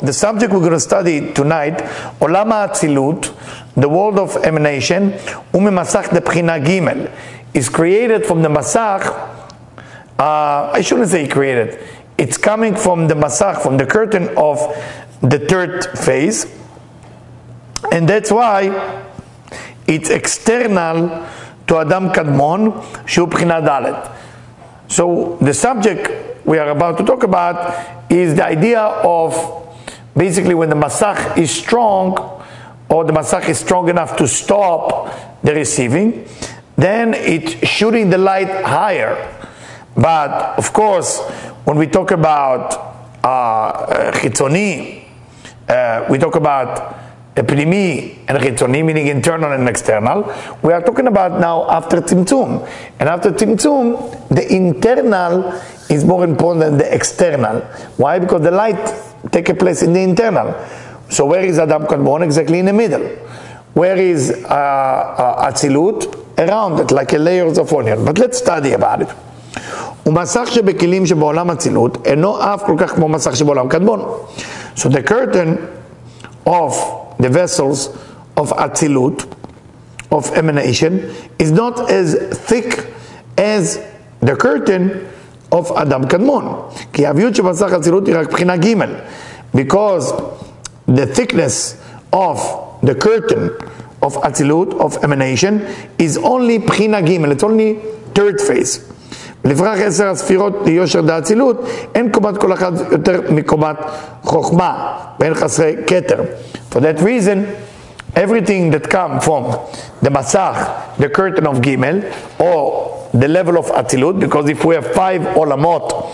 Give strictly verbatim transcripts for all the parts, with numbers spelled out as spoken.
the subject we're going to study tonight, Olam HaAtzilut, the world of emanation, Umemasach de Bchina Gimel, is created from the Masach. Uh, I shouldn't say created. It's coming from the Masach, from the curtain of the third phase, and that's why it's external to Adam Kadmon, Shu Bchina Dalet. So the subject we are about to talk about is the idea of basically when the Masach is strong, or the Masach is strong enough to stop the receiving, then it's shooting the light higher. But of course, when we talk about uh, Chitzoni, uh, we talk about Pnimi and Chitzoni, meaning internal and external. We are talking about now after Tzimtzum. And after Tzimtzum, the internal is more important than the external. Why? Because the light takes place in the internal. So where is Adam Kadmon? Exactly in the middle. Where is uh, uh, Atzilut? Around it, like a layers of onion. But let's study about it. ומסך שבכלים שבעולם אצילות אינו אף כל כך כמו מסך שבעולם קדמון. So the curtain of the vessels of Atzilut, of emanation, is not as thick as the curtain of Adam Kadmon. כי הביאות שמסך אצילות היא רק בחינה ג', because the thickness of the curtain of Atzilut, of emanation, is only בחינה ג', it's only third phase. לפרח עשר הספירות ליושר דאצילות, אין קומת כל אחד יותר מקומת חוכמה, ואין חסרי כתר. For that reason, everything that comes from the Masach, the curtain of Gimel, or the level of Atzilut, because if we have five olamot,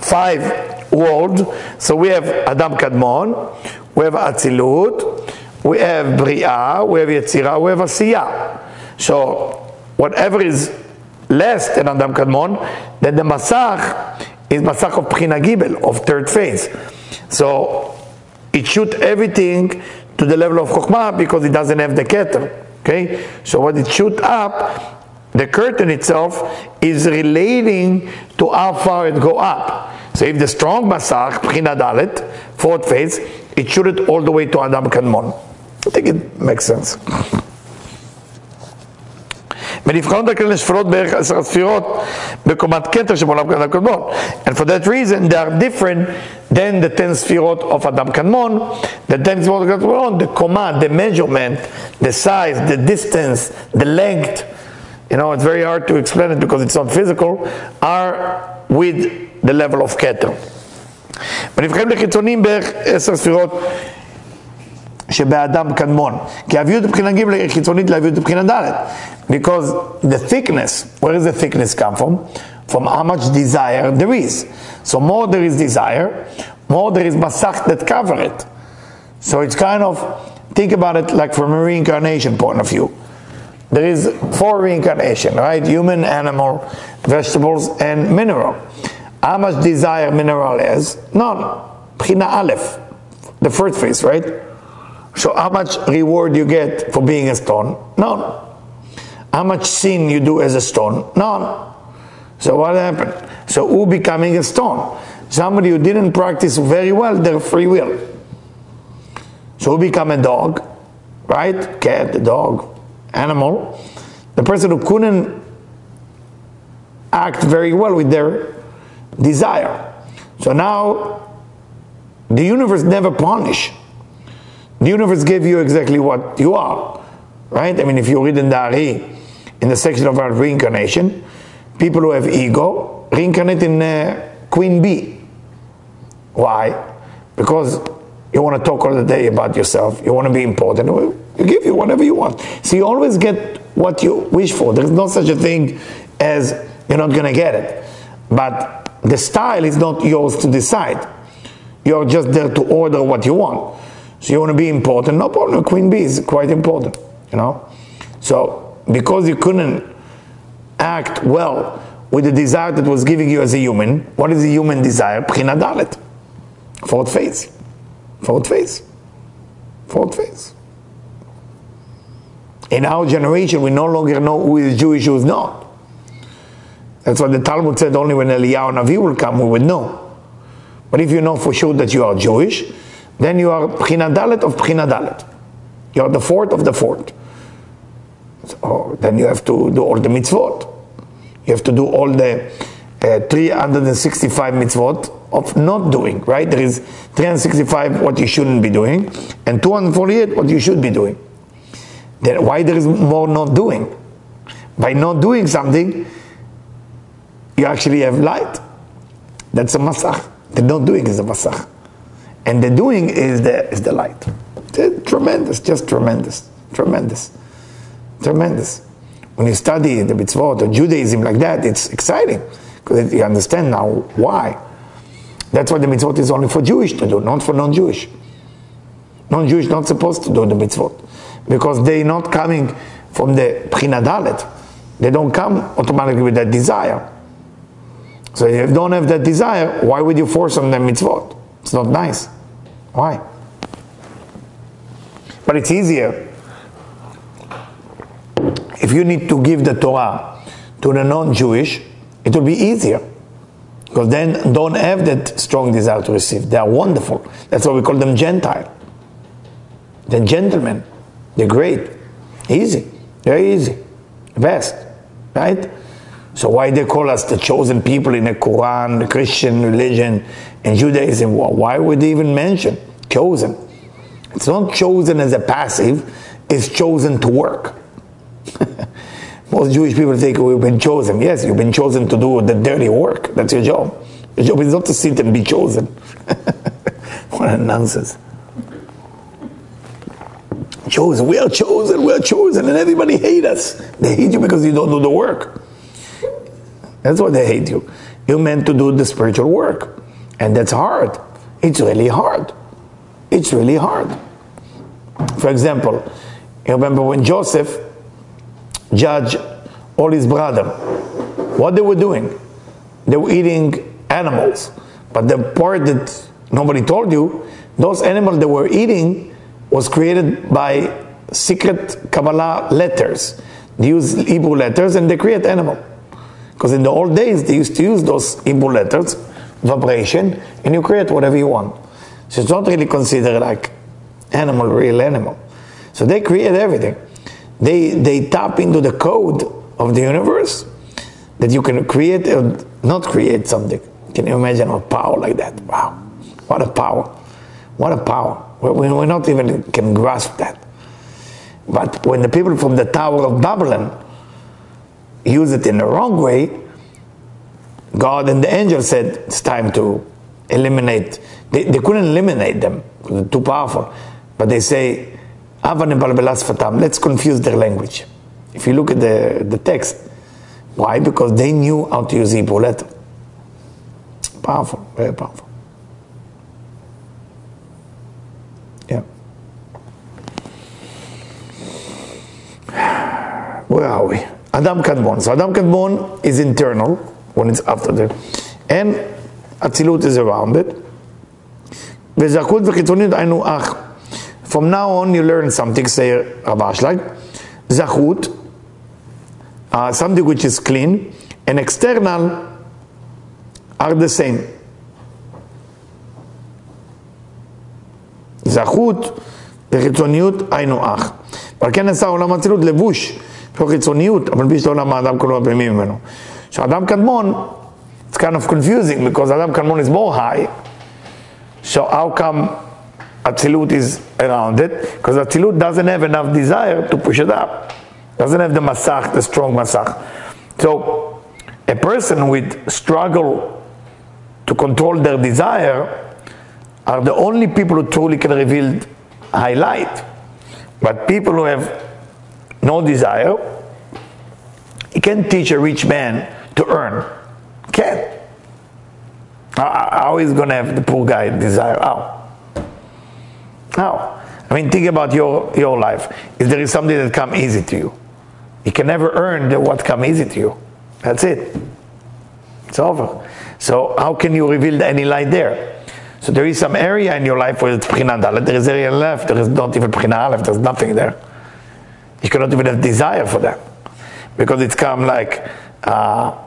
five worlds, so we have Adam Kadmon, we have Atzilut, we have Bri'ah, we have Yetzirah, we have Asiyah. So, whatever is less than Adam Kadmon, then the Masach is Masach of Bchina Gimel, of third phase. So it shoots everything to the level of Chokhmah because it doesn't have the Keter. Okay? So what it shoots up, the curtain itself is relating to how far it go up. So if the strong Masach, Bchina Dalet, fourth phase, it shoots it all the way to Adam Kadmon. I think it makes sense. ונבחנות הכלל לספירות בערך עשר הספירות בקומת כתר שבעולם אדם קדמון. And for that reason they are different than the ten ספירות of Adam Kadmon. The ten ספירות of Adam Kadmon, the קומה, the measurement, the size, the distance, the length, you know, it's very hard to explain it because it's not physical, are with the level of כתר. ונבחנים לחיצונים בערך עשר ספירות שבאדם קדמון. כי הביאות בבחינה ג' היא חיצונית להביאות בבחינה ד'. Because the thickness, where does the thickness come from? From how much desire there is. So more there is desire, more there is masach that cover it. So it's kind of, think about it like from a reincarnation point of view. There is four reincarnation, right? Human, animal, vegetables, and mineral. How much desire mineral is? None. Bchina Aleph, the first phase, right? So how much reward you get for being a stone? None. How much sin you do as a stone? None. So what happened? So who becoming a stone? Somebody who didn't practice very well their free will. So who become a dog? Right? Cat, a dog, animal. The person who couldn't act very well with their desire. So now the universe never punish. The universe gave you exactly what you are, right? I mean, if you read in the Ari, in the section about reincarnation, people who have ego reincarnate in uh, Queen Bee. Why? Because you want to talk all the day about yourself, you want to be important, you give you whatever you want. So you always get what you wish for. There's no such a thing as you're not going to get it. But the style is not yours to decide. You're just there to order what you want. So you want to be important, no problem. Queen Bee is quite important, you know. So because you couldn't act well with the desire that was giving you as a human, what is the human desire? Bchina Dalet, fourth phase, fourth phase, fourth phase. In our generation, we no longer know who is Jewish, who is not. That's what the Talmud said. Only when Eliyahu Navi will come, we would know. But if you know for sure that you are Jewish, then you are Bchina Dalet of Bchina Dalet. You are the fourth of the fourth. So then you have to do all the mitzvot. You have to do all the uh, three hundred sixty-five mitzvot of not doing, right? There is three hundred sixty-five what you shouldn't be doing, and two hundred forty-eight what you should be doing. Then why there is more not doing? By not doing something, you actually have light. That's a masach. The not doing is a masach. And the doing is the, is the light. It's tremendous, just tremendous, tremendous, tremendous. When you study the mitzvot or Judaism like that, it's exciting. Because you understand now why. That's why the mitzvot is only for Jewish to do, not for non-Jewish. Non-Jewish not supposed to do the mitzvot. Because they're not coming from the Bchina Dalet. They don't come automatically with that desire. So if you don't have that desire, why would you force on them mitzvot? It's not nice. Why? But it's easier. If you need to give the Torah to the non-Jewish, it will be easier. Because then don't have that strong desire to receive. They are wonderful. That's why we call them Gentile. They're gentlemen. They're great. Easy. Very easy. Best. Right? So why they call us the chosen people in the Quran, the Christian religion, and Judaism? Why would they even mention chosen? It's not chosen as a passive, it's chosen to work. Most Jewish people think we've been chosen. Yes, you've been chosen to do the dirty work. That's your job. Your job is not to sit and be chosen. What a nonsense. Chosen, we are chosen, we are chosen, and everybody hates us. They hate you because you don't do the work. That's why they hate you. You're meant to do the spiritual work. And that's hard. It's really hard. It's really hard. For example, you remember when Joseph judged all his brothers, what they were doing? They were eating animals. But the part that nobody told you, those animals they were eating was created by secret Kabbalah letters. They use Hebrew letters and they create animal. Because in the old days, they used to use those Hebrew letters, vibration, and you create whatever you want. So it's not really considered like animal, real animal. So they create everything. They, they tap into the code of the universe that you can create or not create something. Can you imagine a power like that? Wow. What a power. What a power. We, we're not even can grasp that. But when the people from the Tower of Babylon use it in the wrong way, God and the angel said it's time to eliminate. They, they couldn't eliminate them because they're too powerful. But they say, let's confuse their language. If you look at the, the text, why? Because they knew how to use Hebrew letter. Powerful, very powerful. Yeah. Where are we? Adam Kadmon. So Adam Kadmon is internal when it's after the, and Atzilut is around it. V'zachut v'chitzoniyut aynu ach. From now on, you learn something. Say Rav Ashlag, zachut, uh, something which is clean, and external are the same. זכות וחיצוניות היינו אח. ועל כן נעשה עולם האצילות לבוש חיצוניות, אבל בלי שעולם האדם כולו הפנימי ממנו. So Adam Kadmon, it's kind of confusing because Adam Kadmon is more high. So how come Atzilut is around it? Because Atzilut doesn't have enough desire to push it up. Doesn't have the masach, the strong masach. So a person with struggle to control their desire are the only people who truly can reveal highlight. But people who have no desire, you can't teach a rich man to earn. Can't. How is going to have the poor guy desire? How? How? I mean, think about your, your life. If there is something that comes easy to you, you can never earn the what comes easy to you. That's it. It's over. So how can you reveal any light there? So there is some area in your life where it's Bchina Dalet, there is area left, there is not even Bchina Aleph, there's nothing there. You cannot even have desire for that. Because it's come like uh,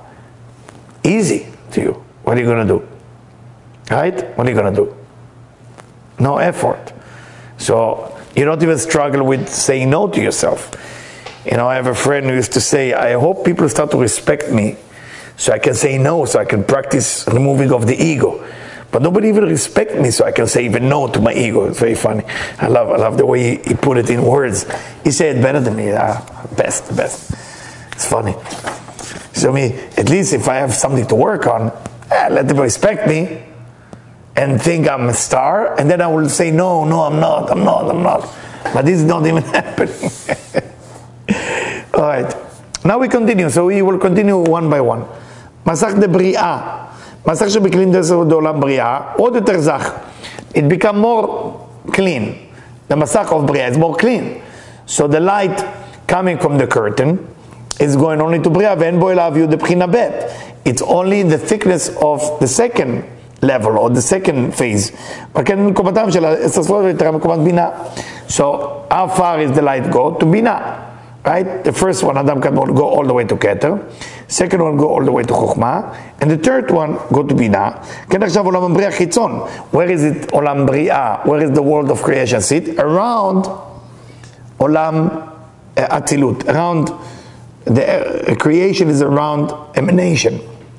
easy to you. What are you going to do? Right? What are you going to do? no effort. So you don't even struggle with saying no to yourself. You know, I have a friend who used to say, I hope people start to respect me so I can say no, so I can practice removing of the ego. But nobody even respects me, so I can say even no to my ego. It's very funny. I love, I love the way he, he put it in words. He said it better than me. Ah, best, best. It's funny. So me, at least if I have something to work on, eh, let them respect me and think I'm a star, and then I will say no, no, I'm not, I'm not, I'm not. But this is not even happening. All right. Now we continue. So we will continue one by one. מסך דבריאה. מסך שבכלים דסר דעולם בריאה, עוד יותר זך. It become more clean. The מסך of בריאה is more clean. So the light coming from the curtain is going only to בריאה, ואין בו אלא אביות דבחינה ב'. It's only the thickness of the second level, or the second phase. וכן מקומתם של עשר ספרות ויתרה מקומת בינה. So how far is the light go? To בינה. Right? The first one, Adam can go all the way to Keter. Second one, go all the way to Chokhmah. And the third one, go to Binah. כן עכשיו עולם הבריאה חיצון. Where is it עולם בריאה? Where is the world of creation sit? Around עולם אצילות. Around, the creation is around emanation.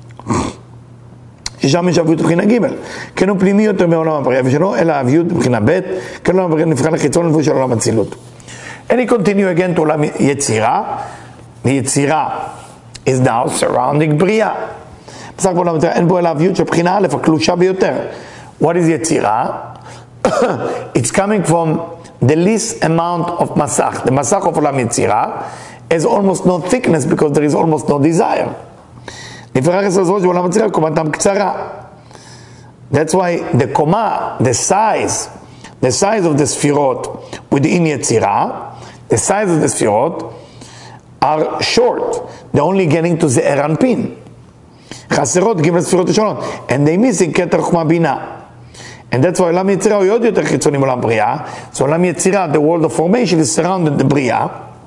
ששם יש אביות מבחינה ג' כן הוא פנימי יותר מעולם הבריאה ושלו, אלא אביות מבחינה ב' כן עולם הבריאה נבחן החיצון לבוא של עולם אצילות. And he continue again to עולם יצירה. יצירה is now surrounding בריאה. בסך הכל אין בו אלא אביות של בחינה א' הקלושה ביותר. What is יצירה? It's coming from the least amount of מסך. The מסך of עולם יצירה has almost no thickness because there is almost no desire. נפרח עשר זרועות בעולם יצירה קומתם קצרה. That's why the קומה, the size, the size of the ספירות within יצירה, the size of the ספירות are short. They're only getting to the אנפין. חסרות ג' ספירות ראשונות. And they missing כתר חוכמה בינה. And that's why עולם יצירה הוא עוד יותר חיצוני מעולם בריאה. So עולם יצירה, the world of formation is surrounded the בריאה.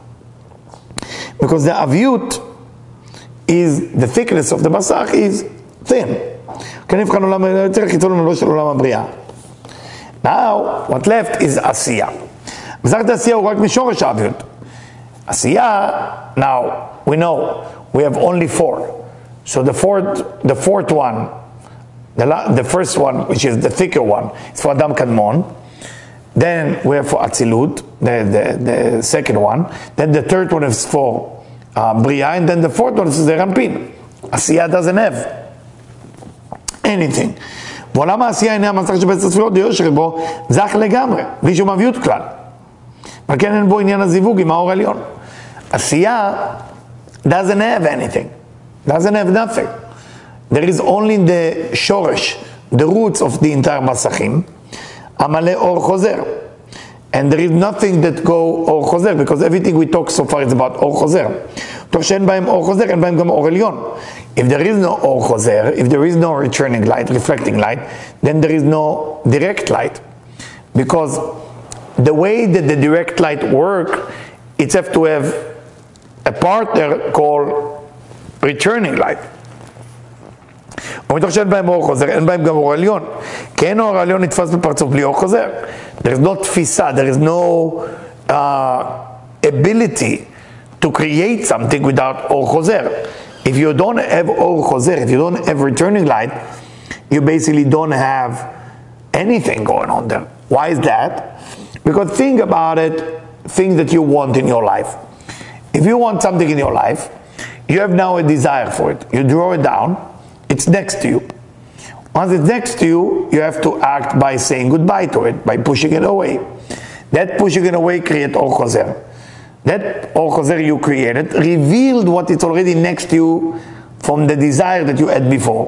Because the אביות is, the thickness of the מסך is thin. כן נבחן עולם יצירה חיצוני מעולם של עולם הבריאה. Now, what left is עשייה. מסך העשייה הוא רק משורש האביות. עשייה, now, we know, we have only four. So the fourth, the fourth one, the, la, the first one, which is the thicker one, is for Adam Kadmon. Then we have for Atzilut, the, the, the second one. Then the third one is for uh, Bria, and then the fourth one is the Rampin. Asiya doesn't have anything. בעולם העשייה הנה המסך שבעשר ספירות דיו שרבו זך לגמרי, בלי שום אביות כלל. אבל כן אין בו עניין הזיווג עם האור העליון. עשייה doesn't have anything. Doesn't have nothing. There is only the שורש, the roots of the entire מסכים, המלא אור חוזר. And there is nothing that go אור חוזר, because everything we talk so far is about אור חוזר. תוך שאין בהם אור חוזר, אין בהם גם אור עליון. If there is no אור חוזר, if there is no returning light, reflecting light, then there is no direct light. Because the way that the direct light work, it has to have a partner called returning light. ומתוך שאין בהם אור חוזר, אין בהם גם אור עליון. כי אין אור עליון נתפס בפרצוף בלי אור חוזר. There is no תפיסה, there is no uh, ability to create something without אור חוזר. If you don't have אור חוזר, if you don't have returning light, you basically don't have anything going on there. Why is that? Because think about it, things that you want in your life. If you want something in your life, you have now a desire for it. You draw it down, it's next to you. Once it's next to you, you have to act by saying goodbye to it, by pushing it away. That pushing it away creates אור חוזר. That אור חוזר you created revealed what is already next to you from the desire that you had before.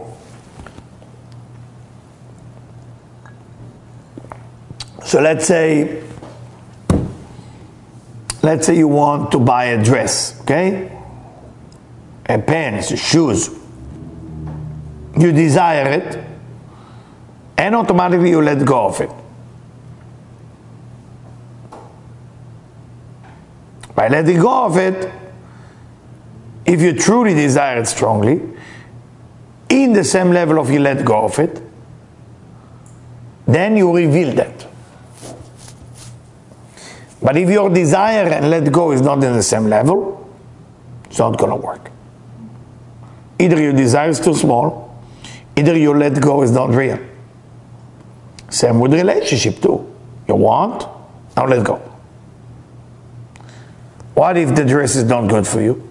So let's say, let's say you want to buy a dress, okay? A pants, shoes. You desire it, and automatically you let go of it. By letting go of it, if you truly desire it strongly, in the same level of you let go of it, then you reveal that. But if your desire and let go is not in the same level, it's not going to work. Either your desire is too small, either your let go is not real. Same with relationship too. You want, now let go. What if the dress is not good for you?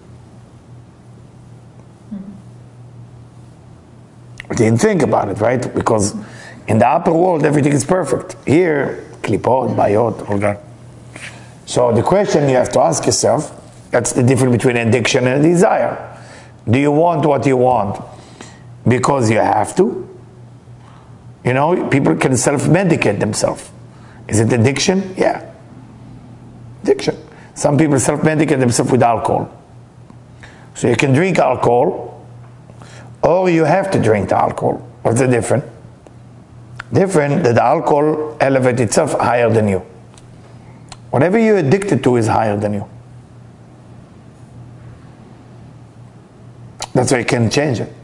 You didn't think about it, right? Because in the upper world, everything is perfect. Here, klipot, bayot, all that. So the question you have to ask yourself, that's the difference between addiction and desire. Do you want what you want because you have to? You know, people can self-medicate themselves. Is it addiction? Yeah. Addiction. Some people self-medicate themselves with alcohol. So you can drink alcohol, or you have to drink the alcohol. What's the difference? Different that the alcohol elevates itself higher than you. Whatever you're addicted to is higher than you. That's why you can change it.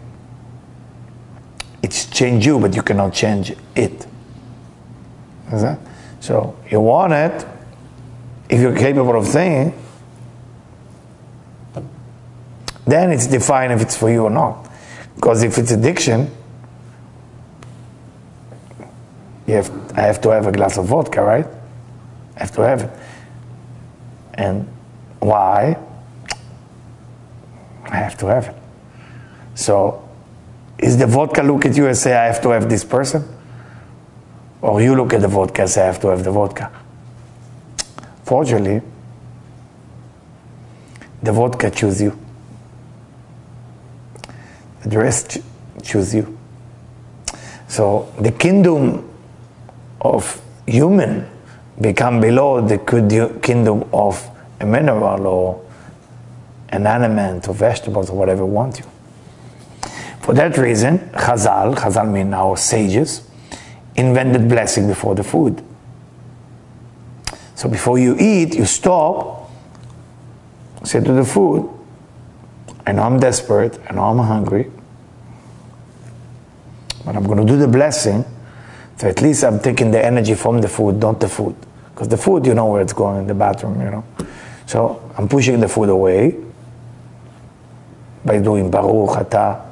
It's changed you, but you cannot change it. Is that? So you want it, if you're capable of saying, then it's defined if it's for you or not. Because if it's addiction, you have, I have to have a glass of vodka, right? I have to have it. And why? I have to have it. So, is the vodka look at you and say, I have to have this person? Or you look at the vodka and say, I have to have the vodka? Fortunately, the vodka chooses you. The dress ch- chooses you. So, the kingdom of human become below the kingdom of a mineral or an animal or vegetables or whatever want you. For that reason, Chazal, Chazal mean our sages, invented blessing before the food. So before you eat, you stop, say to the food, I know I'm desperate, I know I'm hungry, but I'm going to do the blessing, so at least I'm taking the energy from the food, not the food. Because the food, you know where it's going, in the bathroom, you know. So I'm pushing the food away by doing Baruch Atah.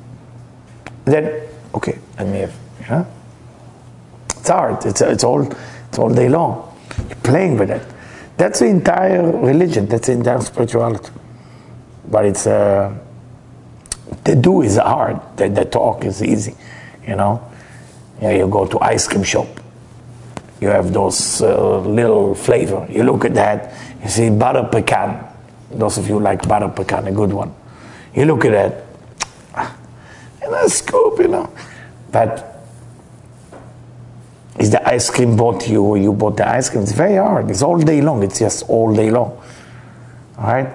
Then, okay, let me have, you know. It's hard, it's, it's, all, it's all day long. You're playing with it. That's the entire religion, that's the entire spirituality. But it's, uh, the do is hard, the, the talk is easy, you know. Yeah, you go to ice cream shop, you have those uh, little flavor. You look at that, you see butter pecan. Those of you like butter pecan, a good one. You look at that, and a scoop, you know. But is the ice cream bought you or you bought the ice cream? It's very hard. It's all day long. It's just all day long. All right?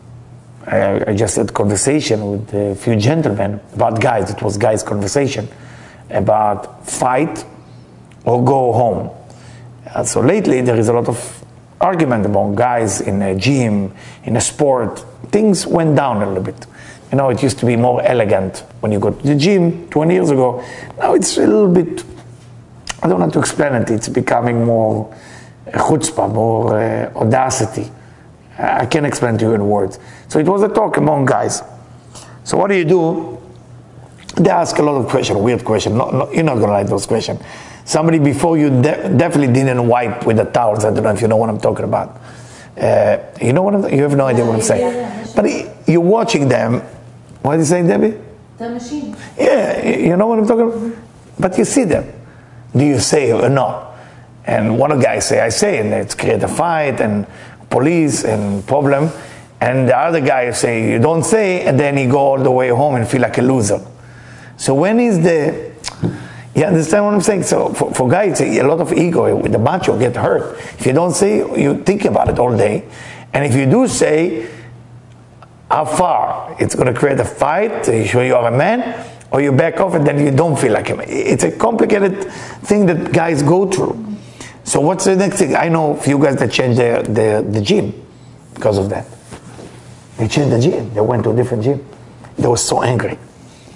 I, I just had a conversation with a few gentlemen about guys. It was guys' conversation about fight or go home. Uh, so lately there is a lot of argument among guys in a gym, in a sport. Things went down a little bit. You know, it used to be more elegant when you go to the gym twenty years ago. Now it's a little bit, I don't know how to explain it, it's becoming more chutzpah, more uh, audacity. I can't explain to you in words. So it was a talk among guys. So what do you do? They ask a lot of questions, weird questions. No, no, you're not going to like those questions. Somebody before you de- definitely didn't wipe with the towels. I don't know if you know what I'm talking about. Uh, you know what I'm, you have no idea what I'm saying. Yeah, yeah, but you're watching them. What are you saying, Debbie? The machine. Yeah, you know what I'm talking about? But you see them. Do you say or no? And one of the guys say, I say, and it's create a fight and police and problem. And the other guy say, you don't say, and then he go all the way home and feel like a loser. So when is the, you understand what I'm saying? So for, for guys, a lot of ego with the macho get hurt. If you don't say, you think about it all day. And if you do say, how far? It's going to create a fight to show you are a man, or you back off and then you don't feel like a man. It's a complicated thing that guys go through. So what's the next thing? I know a few guys that changed their, their, the gym because of that. They changed the gym. They went to a different gym. They were so angry.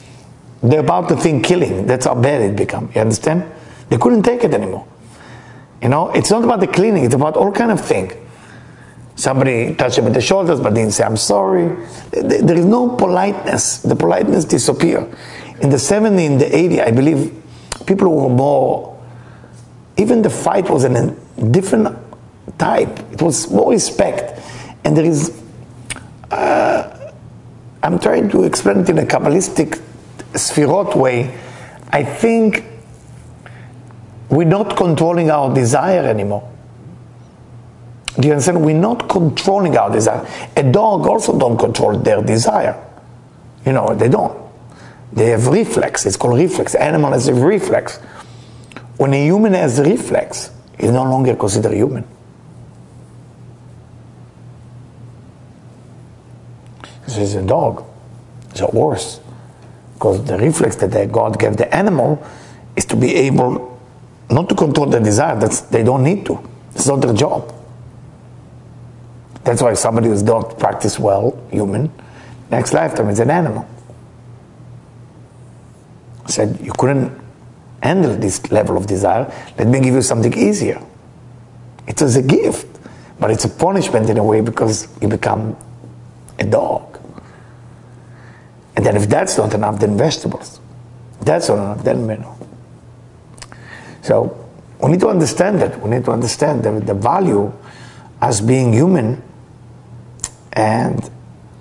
They're about to think killing. That's how bad it became. You understand? They couldn't take it anymore. You know, it's not about the cleaning, it's about all kind of thing. Somebody touched him with the shoulders but didn't say, I'm sorry. There is no politeness. The politeness disappears. In the seventies, in the eighties, I believe people were more, even the fight was in a different type. It was more respect. And there is, uh, I'm trying to explain it in a Kabbalistic Sfirot way. I think we're not controlling our desire anymore. Do you understand? We're not controlling our desire. A dog also don't control their desire. You know, they don't. They have reflex. It's called reflex. Animal has a reflex. When a human has reflex, he's no longer considered human. So it's a dog. It's a horse. Because the reflex that God gave the animal is to be able not to control the desire. That's, they don't need to. It's not their job. That's why somebody who don't practice well, human, next lifetime is an animal. Said, you couldn't handle this level of desire, let me give you something easier. It was a gift, but it's a punishment in a way because you become a dog. And then if that's not enough, then vegetables. That's not enough, then mineral. So we need to understand that. We need to understand the, the value as being human. And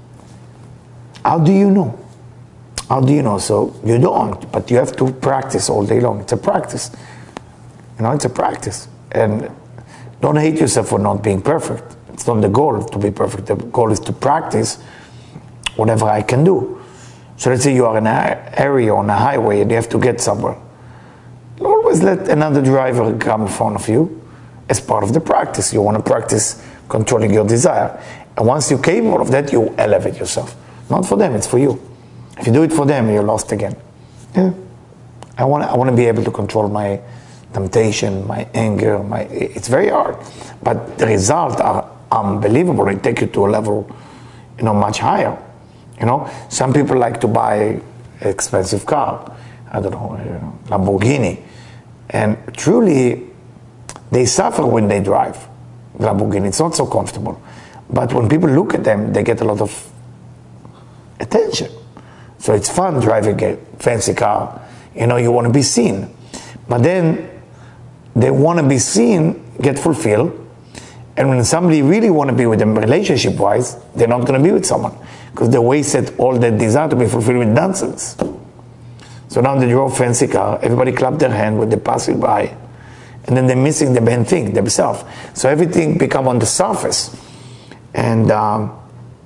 how do you know? How do you know? So you don't, but you have to practice all day long. It's a practice. You know, it's a practice. And don't hate yourself for not being perfect. It's not the goal to be perfect. The goal is to practice whatever I can do. So let's say you are in an area on a highway and you have to get somewhere. Always let another driver come in front of you as part of the practice. You want to practice controlling your desire. And once you're capable of that, you elevate yourself. Not for them, it's for you. If you do it for them, you're lost again. Yeah. I want, I want to be able to control my temptation, my anger. My, it's very hard. But the results are unbelievable. They take you to a level, you know, much higher. You know, some people like to buy an expensive car. I don't know, you know, Lamborghini. And truly, they suffer when they drive Lamborghini. It's not so comfortable. But when people look at them, they get a lot of attention. So it's fun driving a fancy car. You know, you want to be seen. But then they want to be seen, get fulfilled. And when somebody really want to be with them relationship-wise, they're not going to be with someone. Because they wasted all that desire to be fulfilled with nonsense. So now they drove fancy car, everybody clapped their hand when they pass it by. And then they're missing the main thing, themselves. So everything become on the surface. And um,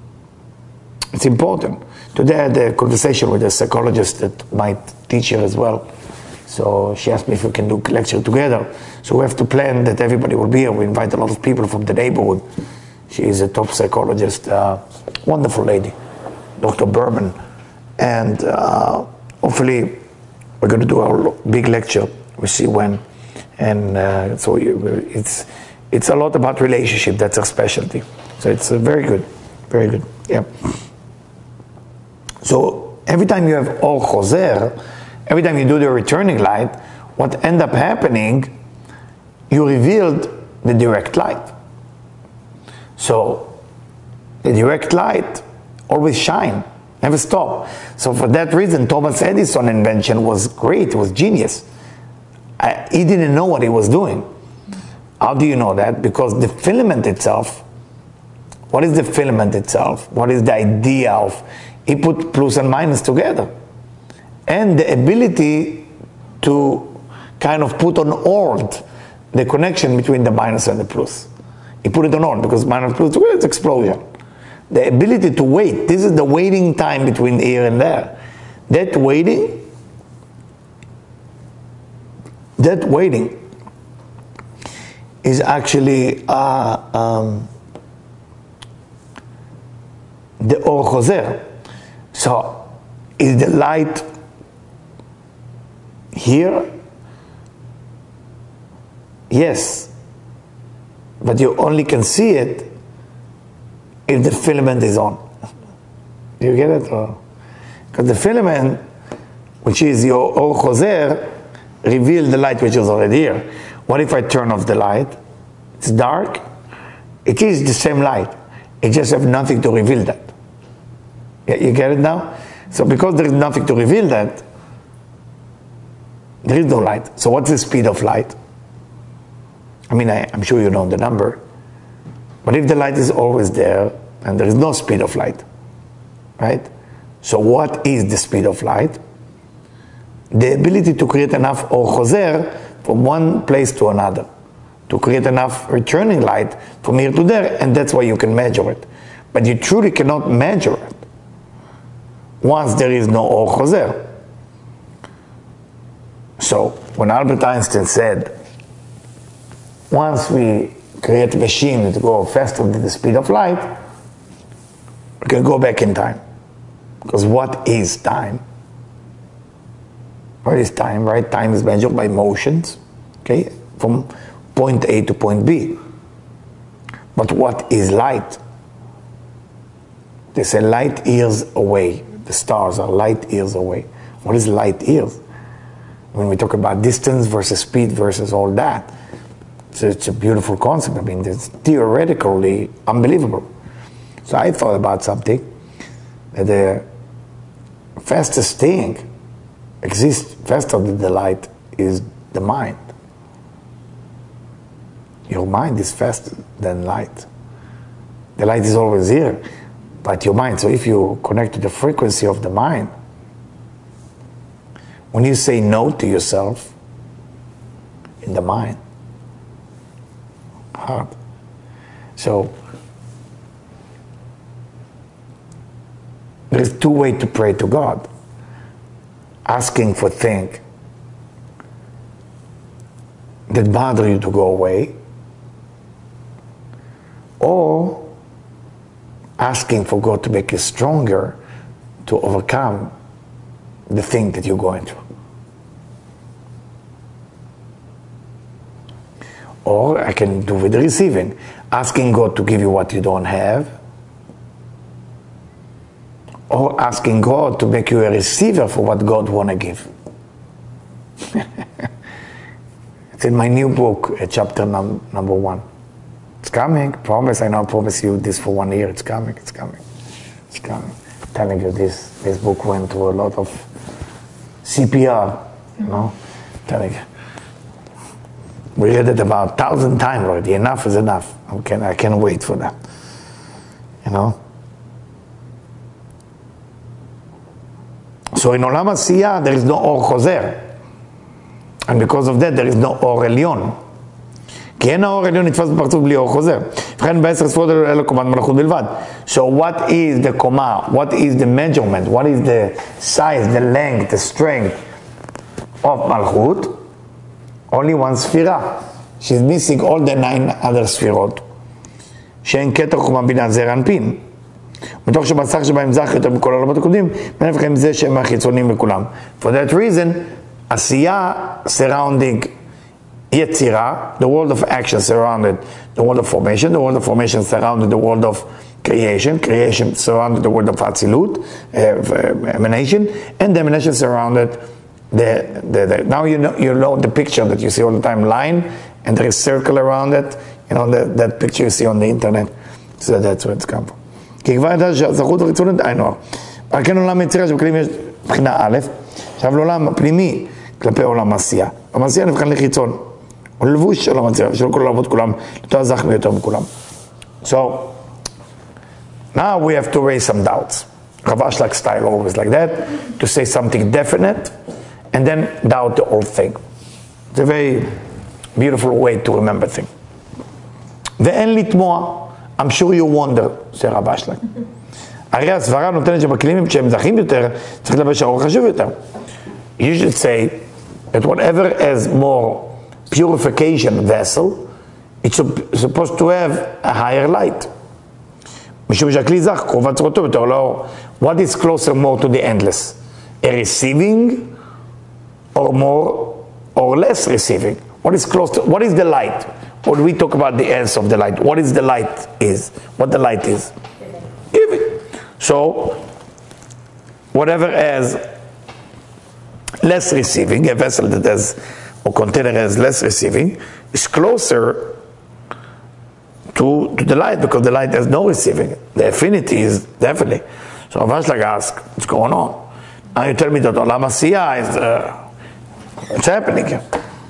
it's important. Today I had a conversation with a psychologist that might teach here as well. So she asked me if we can do a lecture together. So we have to plan that everybody will be here. We invite a lot of people from the neighborhood. She is a top psychologist, uh, wonderful lady, Doctor Berman. And uh, hopefully we're going to do our big lecture. We'll see when. And uh, so you, it's, it's a lot about relationship. That's our specialty. So it's uh, very good, very good, yeah. So every time you have Or Choser, every time you do the returning light, what end up happening, you revealed the direct light. So the direct light always shine, never stop. So for that reason, Thomas Edison's invention was great, it was genius. I, he didn't know what he was doing. How do you know that? Because the filament itself, what is the filament itself? What is the idea of? He put plus and minus together. And the ability to kind of put on hold the connection between the minus and the plus. He put it on hold because minus plus together is explosion. The ability to wait, this is the waiting time between here and there. That waiting, that waiting is actually uh, um, the Or Choser. So, is the light here? Yes. But you only can see it if the filament is on. Do you get it? Because the filament, which is your Or Choser, reveals the light which is already here. What if I turn off the light? It's dark. It is the same light. It just has nothing to reveal that. You get it now? So because there is nothing to reveal that, there is no light. So what's the speed of light? I mean, I, I'm sure you know the number. But if the light is always there, and there is no speed of light, right? So what is the speed of light? The ability to create enough or choser from one place to another, to create enough returning light from here to there, and that's why you can measure it. But you truly cannot measure it once there is no or choser. So when Albert Einstein said, once we create a machine to go faster than the speed of light, we can go back in time. Because what is time? What is time, right? Time is measured by motions, okay, from point A to point B. But what is light? They say light years away. The stars are light years away. What is light years? When we talk about distance versus speed versus all that, so it's a beautiful concept. I mean, it's theoretically unbelievable. So I thought about something, that the fastest thing exists faster than the light is the mind. Your mind is faster than light. The light is always here, but your mind, so if you connect to the frequency of the mind, when you say no to yourself in the mind, hard. So there is two ways to pray to God. Asking for things that bother you to go away, or asking for God to make you stronger to overcome the thing that you're going through. Or I can do with the receiving, asking God to give you what you don't have, or asking God to make you a receiver for what God want to give. It's in my new book, chapter num number one. It's coming, promise, I now promise you this for one year, it's coming, it's coming, it's coming. I'm telling you this, this book went through a lot of C P R, you know, I'm telling you. We read it about a thousand times already, enough is enough. I can't, I can't wait for that, you know. So in Olam Asiyah, there is no Or Choser. And because of that, there is no Or Elyon. כי אין האור העליון נתפס בפרצוף בלי אור חוזר. ובכן בעשר ספרות אלו קומת מלאכות בלבד. So what is the קומה? What is the measurement? What is the size, the length, the strength of מלכות? Only one ספירה. She's missing all the nine other ספירות. שאין כתר חומה בינה זעיר אנפין. בתוך שבסך שבהם זך יותר מכל העולמות הקודמים, בנפח עם זה שהם החיצוניים לכולם. For that reason, עשייה surrounding Yetzirah, the world of action surrounded the world of formation, the world of formation surrounded the world of creation, creation surrounded the world of Atzilut, uh, emanation, and the emanation surrounded the, the, the, now you know, you know the picture that you see all the time, line, and there is circle around it, you know, the, that picture you see on the internet, so that's where it's come from. כי כבר ידע שהזכות החיצונית היינו הר. על כן עולם יצירה שבכלים יש בחינה א', עכשיו לעולם הפנימי כלפי עולם עשייה. עולם עשייה נבחן לחיצון. או לבוש של המצב, של כל העולמות כולם, יותר זך ויותר מכולם. So, now we have to raise some doubts. Rav Ashlag style always like that, to say something definite, and then doubt the whole thing. It's a very beautiful way to remember things. ואין לתמוע, I'm sure you wonder, זה רב אשלג. הרי הסברה נותנת שבכלים שהם זכים יותר, צריך לבש האור חשוב יותר. You should say that whatever is more purification vessel, it's supposed to have a higher light. משום שהכלי זך, קרובת צורתו יותר לאור. What is closer more to the endless? A receiving or more or less receiving? What is close to, what is the light? When we talk about the essence of the light, what is the light is? What the light is? Giving. So, whatever has less receiving, a vessel that has or container has less receiving, is closer to, to the light, because the light has no receiving. The affinity is definitely. So Rav Ashlag asks, what's going on? Now you tell me that Olam Asiyah is, uh, what's happening here?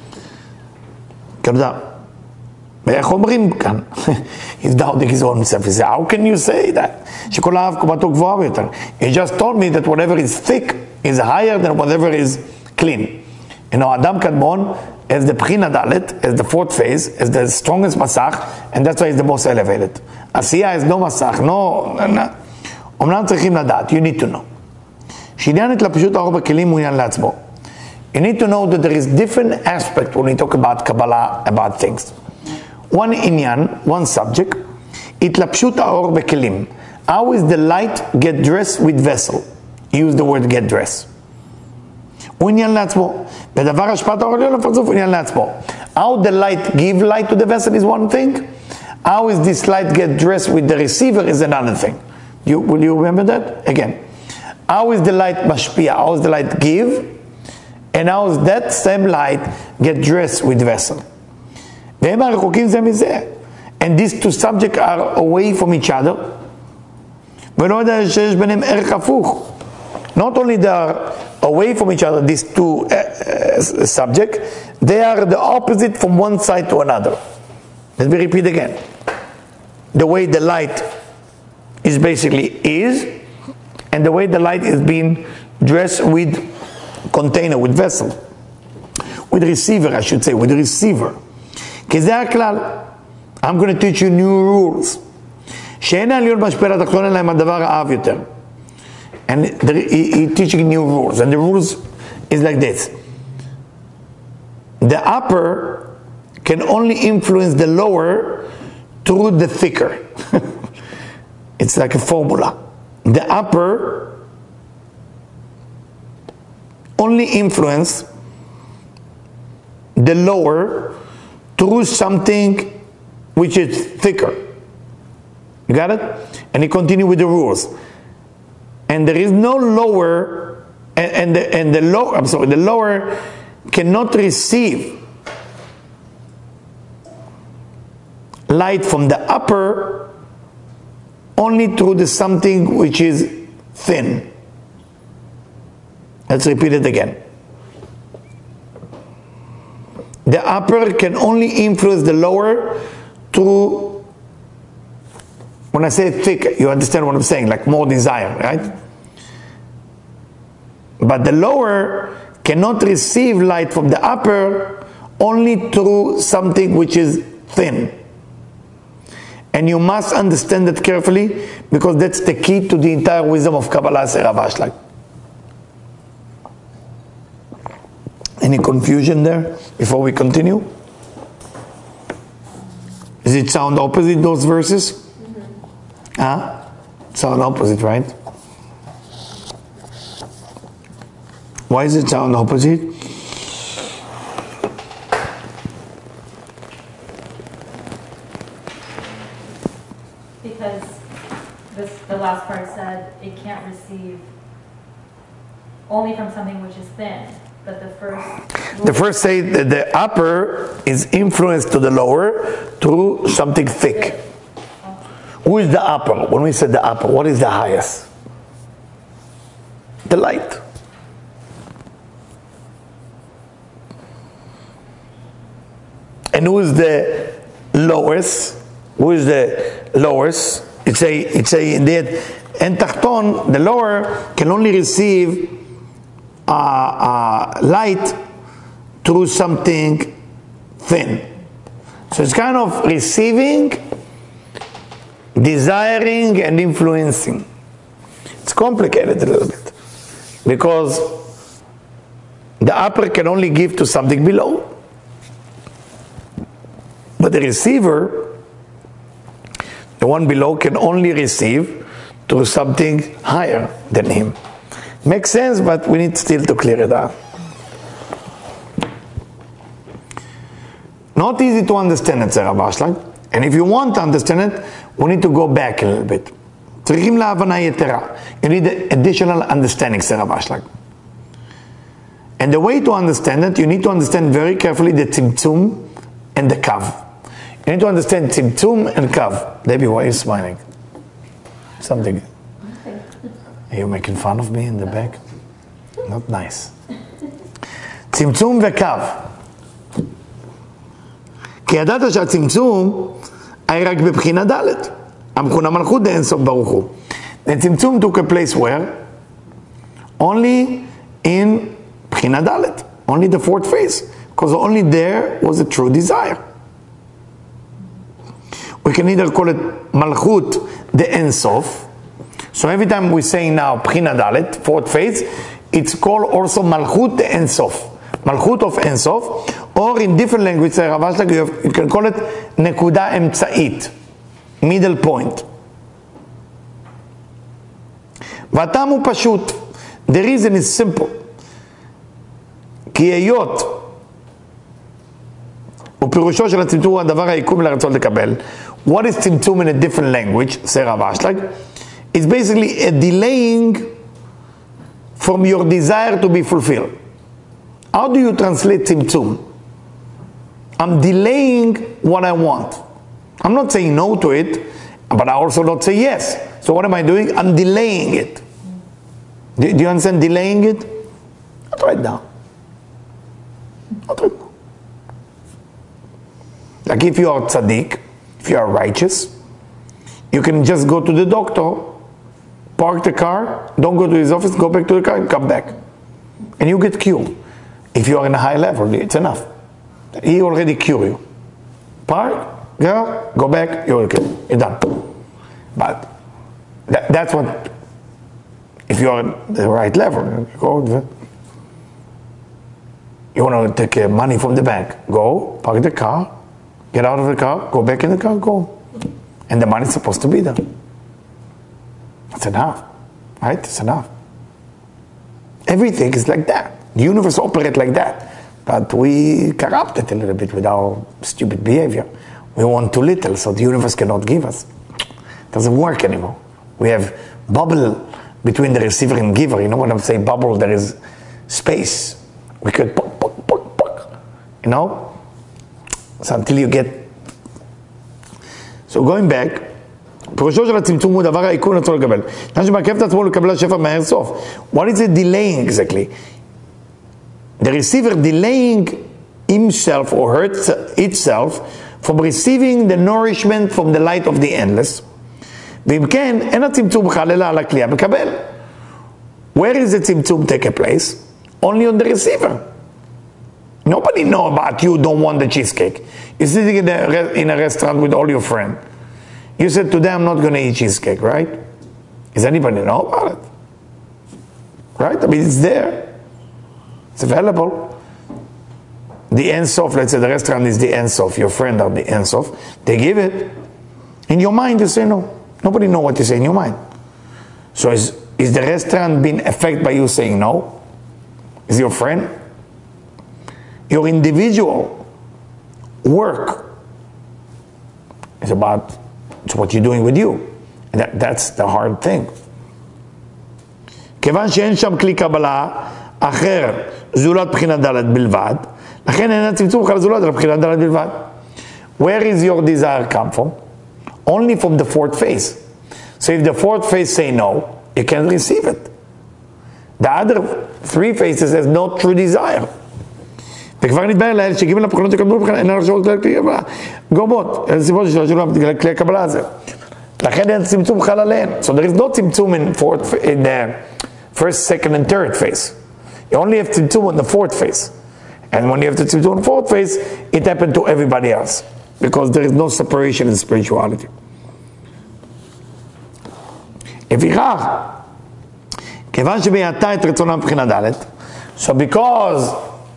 ואיך אומרים כאן? He's doubting his own self. He said, how can you say that? שכל האב קומתו גבוהה ביותר. He just told me that whatever is thick is higher than whatever is clean. You know, Adam Kadmon is the Bechina Dalet, is the fourth phase, is the strongest Masach, and that's why he's the most elevated. Asiya is no Masach, no... אומנם צריכים לדעת, you need to know. שעניין התלבשות האור בכלים הוא עניין לעצמו. You need to know that there is different aspect when we talk about Kabbalah, about things. One inyan, one subject, התלבשות האור בכלים. How is the light get dressed with vessel? Use the word get dressed. הוא עניין לעצמו. ודבר השפעת האור עליון לפרצוף הוא עניין לעצמו. How the light give light to the vessel is one thing. How is this light get dressed with the receiver is another thing. You, will you remember that? Again. How is the light mashpia? How is the light give? And how is that same light get dressed with vessel? And these two subjects are away from each other. Not only they are away from each other, these two uh, uh, subjects, they are the opposite from one side to another. Let me repeat again. The way the light is basically is, and the way the light is being dressed with container, with vessel, with receiver, I should say, with receiver. I'm going to teach you new rules. And he's he teaching new rules, and the rules is like this. The upper can only influence the lower through the thicker. It's like a formula. The upper only influence the lower through something which is thicker. You got it? And he continue with the rules. And there is no lower, and, and the and the low. I'm sorry, the lower cannot receive light from the upper only through the something which is thin. Let's repeat it again. The upper can only influence the lower through, when I say thick, you understand what I'm saying, like more desire, right? But the lower cannot receive light from the upper only through something which is thin. And you must understand that carefully, because that's the key to the entire wisdom of Kabbalah, says Rav Ashlag. Any confusion there before we continue? Does it sound opposite, those verses? Mm-hmm. Huh? Sound opposite, right? Why does it sound opposite? Because this, the last part said it can't receive only from something which is thin. But the first... The first say that the upper is influenced to the lower through something thick. Who is the upper? When we said the upper, what is the highest? The light. And who is the lowest? Who is the lowest? It's a, it's a, indeed, en tachton, the lower can only receive uh, uh, light through something thin. So it's kind of receiving, desiring, and influencing. It's complicated a little bit, because the upper can only give to something below. But the receiver, the one below, can only receive to something higher than him. Makes sense, but we need still to clear it out. Not easy to understand it, Rav Ashlag. And if you want to understand it, we need to go back a little bit. צריכים להבנה יתרה. You need additional understanding, Rav Ashlag. And the way to understand it, you need to understand very carefully the tzimtzum and the kav. You need to understand tzimtzum and kav. Debbie, why are you smiling? Something. Are you making fun of me in the back? Not nice. צמצום וקו. כי ידעת שהצמצום היה רק בבחינה ד' המכונה מלכות דאינסוף ברוך הוא. The צמצום took a place where? Only in בחינה ד', only the fourth phase, because only there was a true desire. We can either call it מלכות דאינסוף, so every time we say now בחינה ד', fourth phase, it's called also מלכות דאינסוף. Malchut of Ensof, or in different languages, you can call it Nekuda Emtsa'it, middle point. והטעם הוא פשוט. The reason is simple. כי היות ופירושו של הצמצום הוא הדבר העיקום לרצון לקבל. What is צמצום in a different language, say Rav Ashlag? It's basically a delaying from your desire to be fulfilled. How do you translate tzimtzum? I'm delaying what I want. I'm not saying no to it, but I also don't say yes. So what am I doing? I'm delaying it. Do, do you understand delaying it? Not right now. Not right now. Like if you are tzaddik, if you are righteous, you can just go to the doctor, park the car, don't go to his office, go back to the car and come back. And you get cured. If you are in a high level, it's enough. He already cured you. Park, go, go back, you're okay. You're done. But that, that's what, if you're at the right level, go, you want to take money from the bank, go, park the car, get out of the car, go back in the car, go. And the money's supposed to be there. That's enough, right? It's enough. Everything is like that. The universe operates like that, but we corrupt it a little bit with our stupid behavior. We want too little, so the universe cannot give us. It doesn't work anymore. We have bubble between the receiver and giver. You know when I say bubble, there is space. We could poke, poke, poke, poke. You know? So until you get... So going back, פירושו של הצמצום הוא דבר העיקון לצורך לקבל. מה שמעכב את עצמו לקבל השפע מהר סוף. What is it delaying exactly? The receiver delaying himself or her itself from receiving the nourishment from the light of the endless. ואם כן, אין הצמצום בכלל אלא על הכלי המקבל. Where is the צמצום take a place? Only on the receiver. Nobody know about you don't want the cheesecake. You're sitting in a, in a restaurant with all your friends. You said today I'm not going to eat cheesecake, right? Does anybody know about it? Right? I mean, it's there. It's available. The Ensof, let's say the restaurant is the Ensof, your friend are the Ensof. They give it. In your mind, you say no. Nobody know what you say in your mind. So is, is the restaurant being affected by you saying no? Is your friend? Your individual work is about it's what you're doing with you. That, that's the hard thing. כיוון שאין שם כלי קבלה אחר זולת בחינת ד' בלבד, לכן אין הצמצום בכלל זולת אלא בחינת ד' בלבד. Where is your desire come from? Only from the fourth phase. So if the fourth phase say no, you can't receive it. The other three phases has no true desire. וכבר נתבהר לאל שגיבל לבחינות שקדמו בכלל אין הרשאות כלי קבלה גומות, אין סיבות שלא בגלל כלי הקבלה הזה. לכן אין צמצום בכלל עליהן. So there is no צמצום in, fourth, in the first, second and third phase. You only have צמצום on the fourth phase. And when you have the צמצום on the fourth phase, it happened to everybody else. Because there is no separation in spirituality. לפיכך, כיוון שבהתה את רצונם מבחינה ד', so because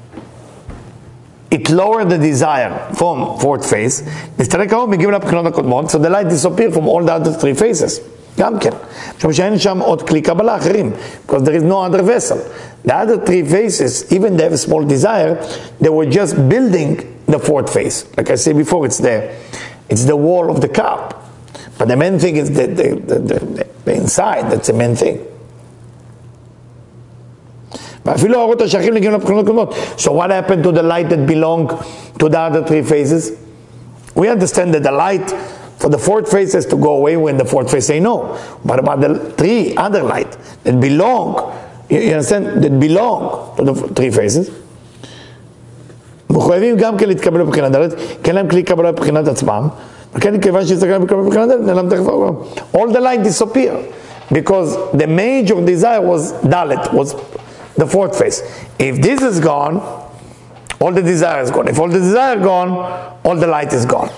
it lowered the desire from fourth phase, נסתלק האור מגיעים לבחינות הקודמות, so the light disappeared from all the other three phases. גם כן. משום שאין שם עוד כלי קבלה אחרים, because there is no other vessel. The other three phases, even they have a small desire, they were just building the fourth phase. Like I said before, it's there. It's the wall of the cup. But the main thing is the, the, the, the, the inside, that's the main thing. ואפילו האורות השייכים לגימל הבחינות הקודמות. So what happened to the light that belonged to the other three phases? We understand that the light for the fourth phase has to go away when the fourth phase say no. But about the three other light that belong, you understand, that belong to the three phases, מחויבים גם כן להתקבל בבחינת ד', כי אין להם כלי קבלה בבחינת עצמם, וכן כיוון שיסתכל בקבל בבחינת ד', נעלם תכף העולם. All the light disappear, because the major desire was dalet, was the fourth phase. If this is gone, all the desire is gone. If all the desire is gone, all the light is gone.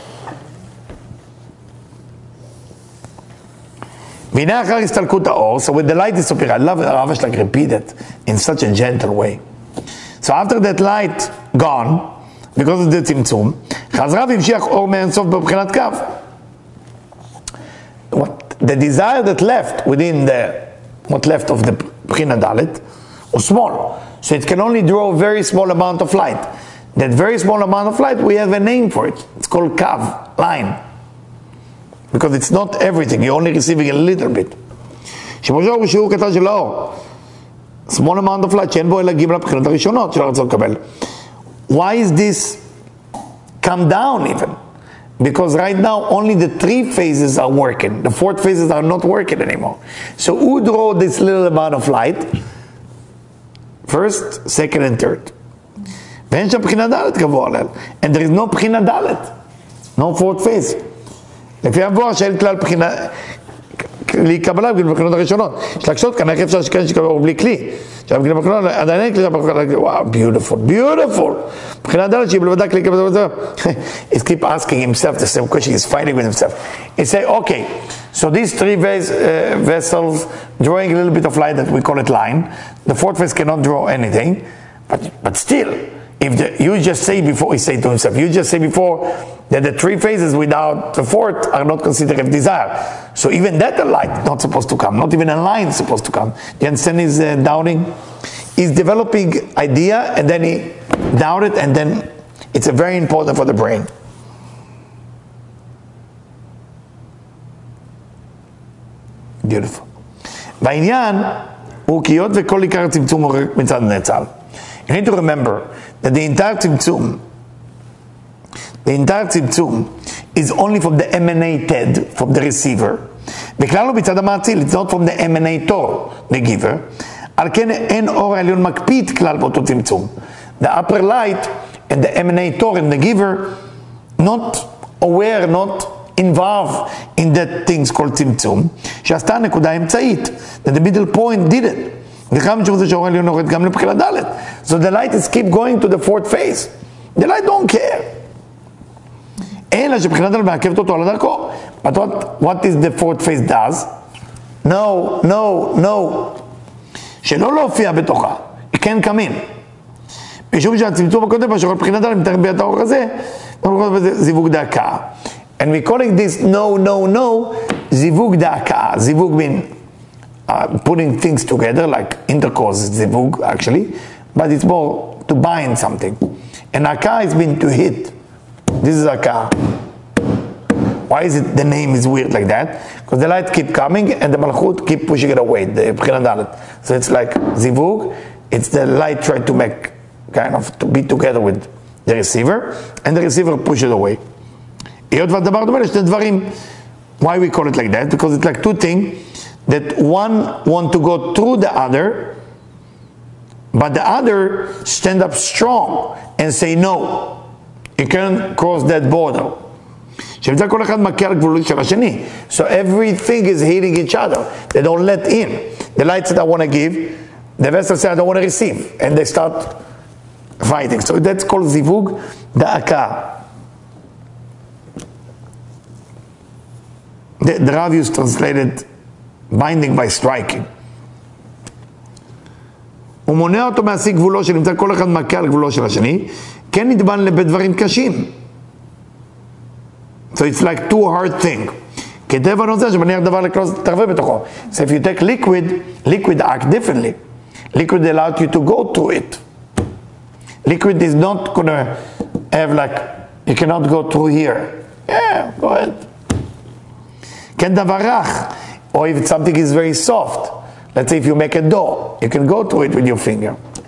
והנה אחר הסתלקות האור, so with the light disappear, I love it, Rav Ashlag repeat it in such a gentle way. So after that light gone, because of the tzimtzum, חזרה והמשיך אור מאינסוף בבחינת קו. What the desire that left within the, what left of the bchina dalet, was small. So it can only draw a very small amount of light. That very small amount of light, we have a name for it. It's called kav, line. Because it's not everything, you're only receiving a little bit. שמושך בשיעור קטן של האור. Small amount of light, שאין בו אלא גימל הבחינות הראשונות של הרצון לקבל. Why is this come down even? Because right now only the three phases are working. The fourth phases are not working anymore. So who draw this little amount of light? First, second and third. ואין שם בחינה ד' גבוה עליהם. And there is no בחינה ד'. No fourth phase. לפי המבואר שאין כלל בחינה, כלי קבלה בגיל בחינות הראשונות. יש להקשות כאן, איך אפשר שכן שקבל בלי כלי? עכשיו בגיל בחינות, עדיין אין כלי, וואו, beautiful, beautiful. בחינה ד' שהיא בלבדה כלי קבלה, he keep asking himself the same question, he's fighting with himself. He say, okay, so these three vase, uh, vessels drawing a little bit of light that we call it line. The fourth vase cannot draw anything, but, but still, if the, you just say before, he say to himself, you just say before that the three phases without the fourth are not considered of desire. So even that a light is not supposed to come, not even a line is supposed to come. You understand his uh, doubting? He's developing idea and then he doubted and then it's a very important for the brain. Beautiful. בעניין הוא כי היות וכל עיקר הצמצום הוא מצד נצל. You need to remember that the entire tzimtzum, the entire tzimtzum is only from the emanated, from the receiver. בכלל לא מצד המאציל, it's not from the emanator, the giver. על כן אין אור העליון מקפיד כלל באותו צמצום. The upper light and the emanator and the giver not aware, not involved in that things called tzimtzum, שעשתה הנקודה האמצעית, that the middle point did it. So the light is keep going to the fourth phase. The light don't care. But what, what is the fourth phase does? No, no, no. שלא להופיע בתוכה. It can't come in. משום שהצמצום הקודם, השורה מבחינת ד' מתאר ביאת האור הזה, זיווג דקה. And we calling this no, no, no, זיווג דקה. זיווג mean Uh, putting things together, like intercourse is zivug actually, but it's more to bind something. And akah is mean to hit. This is akah. Why is it the name is weird like that? Because the light keep coming and the malchut keep pushing it away, the bchina dalet. So it's like zivug, it's the light trying to make, kind of, to be together with the receiver, and the receiver push it away. Why we call it like that? Because it's like two things, that one want to go through the other, but the other stand up strong and say no, you can't cross that border. So everything is hitting each other. They don't let in. The light said I want to give, the vessel said I don't want to receive, and they start fighting. So that's called zivug da'aka. The, the Rav used translated binding by striking. הוא מונע אותו מהשיג גבולו שנמצא כל אחד מכה על גבולו של השני, כן נדבן לבדברים קשים. So it's like two hard thing. כטבע נושא שמניח דבר לקלוס תרווה בתוכו. So if you take liquid, liquid act differently. Liquid allows you to go through it. Liquid is not gonna have like, you cannot go through here. Yeah, go ahead. כן דבר רך. Or if something is very soft, let's say if you make a dough, you can go through it with your finger.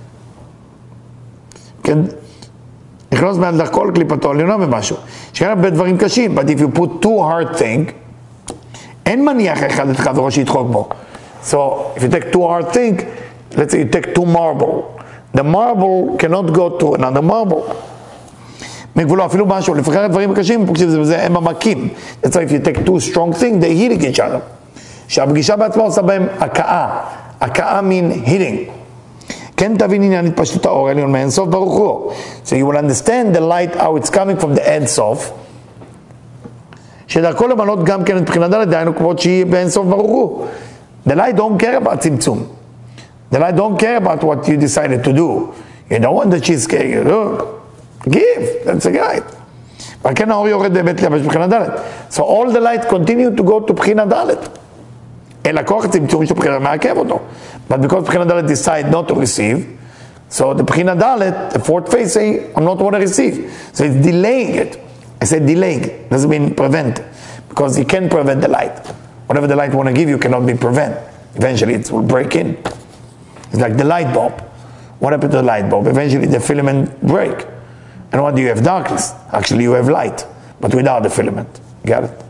כן? נכנוס מעל דרך כל קליפתו עליונה ומשהו. שאין הרבה דברים קשים, but if you put too hard thing, אין מניח אחד את חברו שידחוק בו. So, if you take too hard thing, let's say you take two marble. The marble cannot go to another marble. מגבולו אפילו משהו, לפחר דברים קשים, זה הם המקים. That's why if you take two strong things, they hit each other. שהפגישה בעצמה עושה בהם הכאה. הכאה mean hitting. כן תבין עניין התפשטות האור העליון מאינסוף ברוך הוא. So you will understand the light, how it's coming from the אינסוף, שדרכו למנות גם כן את בחינה ד' דהיינו כמות שהיא באינסוף ברוך הוא. The light don't care about צמצום. The light don't care about what you decided to do. You don't want the cheesecake. You know, give, that's a guide. אבל כן האור יורד באמת לייבש בחינה ד'. So all the light continue to go to בחינה ד'. אלא כוח הצמצום של בחינה מעכב אותו. But because בחינה ד' decide not to receive, so the בחינה ד', the fourth phase say, I'm not want to receive. So it's delaying it. I said delaying, doesn't mean prevent. Because you can't prevent the light. Whatever the light want to give you cannot be prevent. Eventually it will break in. It's like the light bulb. What happened to the light bulb? Eventually the filament break. And what do you have? Darkness. Actually you have light, but without the filament. Got it?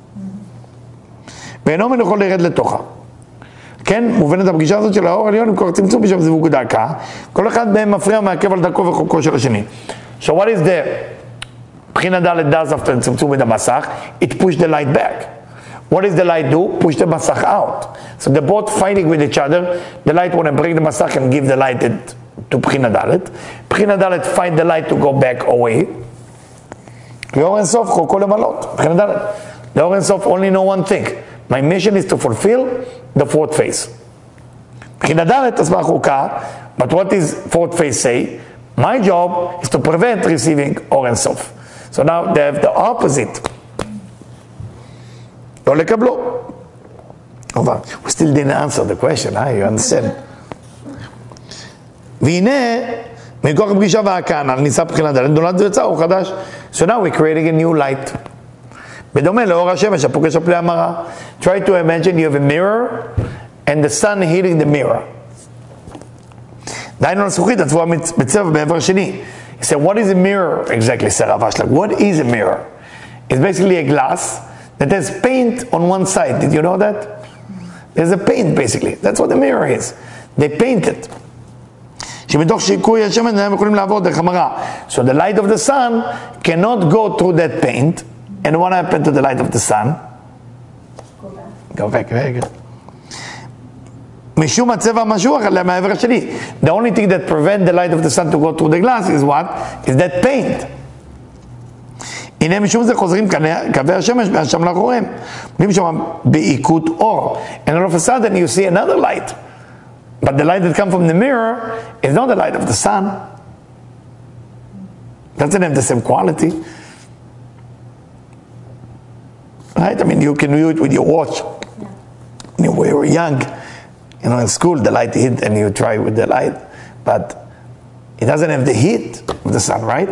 ואינו מן יכול לרד לתוכה. כן, מובנת הפגישה הזאת של האור העליון עם כוח צמצום בשם זיווג דקה. כל אחד מהם מפריע מעכב על דרכו וחוקו של השני. So what is the בחינה ד' does after צמצום with המסך? It push the light back. What does the light do? Push the מסך out. So they're both fighting with each other. The light want to bring the מסך and give the light to בחינה ד'. בחינה ד' fight the light to go back away. ואור אינסוף חוקו למלות. בחינה ד'. The אור אינסוף only know one thing. My mission is to fulfill the fourth phase. בחינה ד' הסברה חוקה, but what does fourth phase say? My job is to prevent receiving אור אינסוף. So now they have the opposite. לא לקבלו. We still didn't answer the question, huh? You understand? והנה, מכוח הפגישה והכהנה, ניסה בחינה ד' נולד ויצא אור חדש. So now we're creating a new light. בדומה לאור השמש, הפוגש על פני המראה. Try to imagine you have a mirror and the sun hitting the mirror. דהיינו לזכוכית, הצבועה בצבע בעבר השני. He said, what is a mirror? Exactly, said Rav Ashlag. What is a mirror? It's basically a glass that has paint on one side. Did you know that? There's a paint basically. That's what the mirror is. They paint it. שבתוך שיקוי השמש הם יכולים לעבור דרך המראה. So the light of the sun cannot go through that paint. And what happened to the light of the sun? Go back. Go back, very good. משום הצבע המשוח עליה מהעבר השני. The only thing that prevents the light of the sun to go through the glass is what? Is that paint. הנה משום זה חוזרים קווי השמש מהשם לאחוריהם. עומדים שם בעיקות אור. And all of a sudden you see another light. But the light that comes from the mirror is not the light of the sun. Doesn't have the same quality. Right? I mean, you can do it with your watch. Yeah. When you were young, you know, in school, the light hit and you try with the light. But it doesn't have the heat of the sun, right?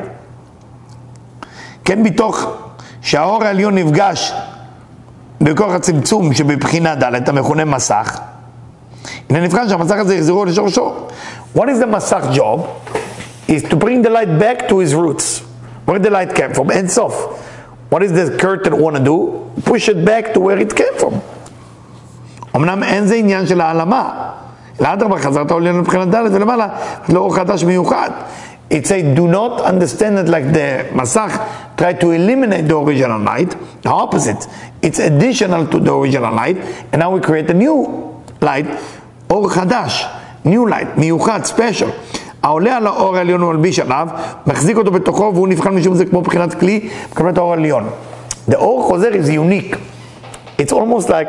כן בתוך שהאור העליון נפגש בכוח הצמצום שבבחינה ד' המכונה מסך. הנה נבחן שהמסך הזה יחזרו לשורשו. What is the מסך job? Is to bring the light back to his roots. Where the light came from? אין סוף. What does the curtain want to do? Push it back to where it came from. אמנם אין זה עניין של העלמה. לאדרבה חזרת העליון לבחינת ד' ולמעלה לאור חדש מיוחד. It says do not understand it like the מסך try to eliminate the original light. The opposite. It's additional to the original light. And now we create a new light. אור חדש. New light. מיוחד. Special. העולה על האור העליון ומלביש עליו, מחזיק אותו בתוכו והוא נבחן משום זה כמו בחינת כלי, בחינת האור העליון. The אור חוזר is unique. It's almost like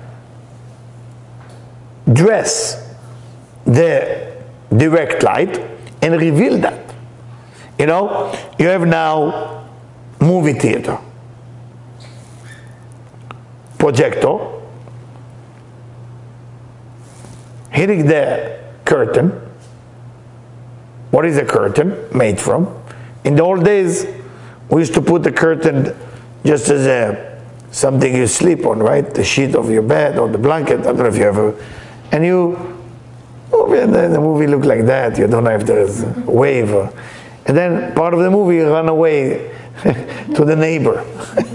dress the direct light and reveal that. You know, you have now movie theater, projector, hitting the curtain. What is a curtain made from? In the old days, we used to put the curtain just as a something you sleep on, right? The sheet of your bed or the blanket. I don't know if you ever, and you, oh, and the movie looked like that. You don't know if there's a wave. Or, And then part of the movie, he run away to the neighbor.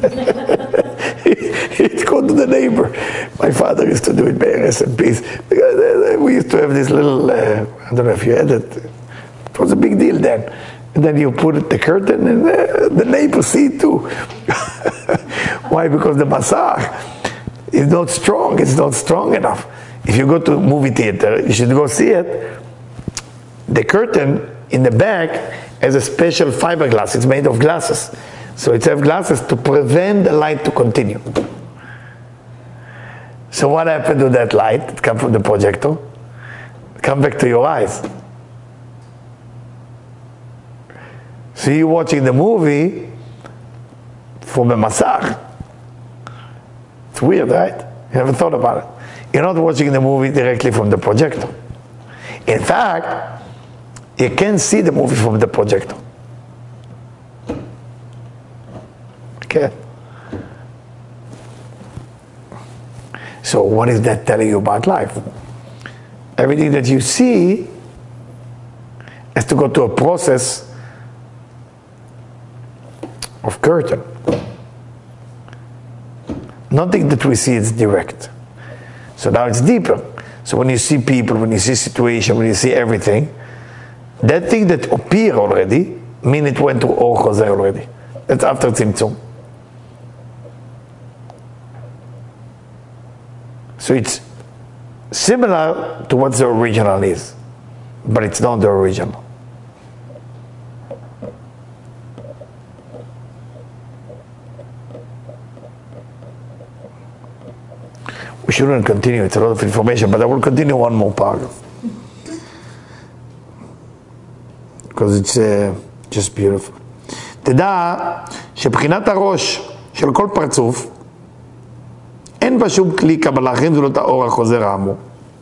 He'd go to the neighbor. My father used to do it, may rest in peace. Because we used to have this little, uh, I don't know if you had it, it was a big deal then. And then you put the curtain and uh, the neighbor see it too. Why? Because the masach is not strong, it's not strong enough. If you go to a movie theater, you should go see it. The curtain in the back has a special fiberglass, it's made of glasses. So it has glasses to prevent the light to continue. So what happened to that light that comes from the projector? Come back to your eyes. So you're watching the movie from a masach. It's weird, right? You never thought about it. You're not watching the movie directly from the projector. In fact, you can see the movie from the projector. Okay. So what is that telling you about life? Everything that you see has to go through a process of curtain. Nothing that we see is direct. So now it's deeper. So when you see people, when you see situation, when you see everything, that thing that appear already, mean it went to Or Choser already. That's after Tzimtzum. So it's similar to what the original is, but it's not the original. We shouldn't continue, it's a lot of information, but I will continue one more paragraph. Because it's uh, just beautiful. תדע שבחינת הראש של כל פרצוף אין בה שום כלי קבלה אחר ולא את האור החוזר האמור.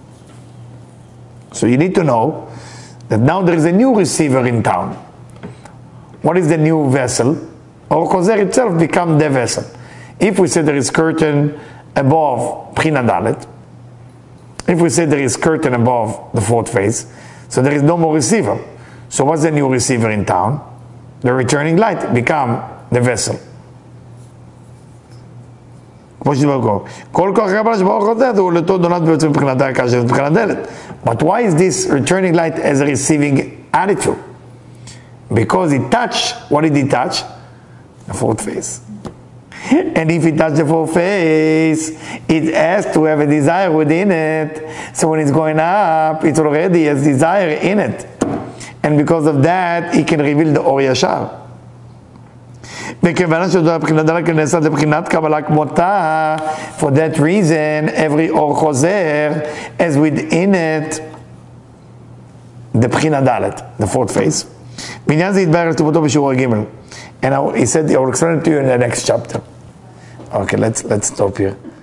So you need to know that now there is a new receiver in town. What is the new vessel? Or Choser itself become the vessel. If we say there is curtain above Bchina Dalet, if we say there is curtain above the fourth phase, so there is no more receiver. So what's the new receiver in town? The returning light become the vessel. But why is this returning light as a receiving attitude? Because it touched, what did it touch? The fourth phase. And if it touched the fourth phase, it has to have a desire within it. So when it's going up, it already has desire in it. And because of that, it can reveal the Or Yashar. For that reason, every Or Choser has within it the Bchina Dalet, the fourth phase. And I, he said, I will explain it to you in the next chapter. Okay, let's let's stop here.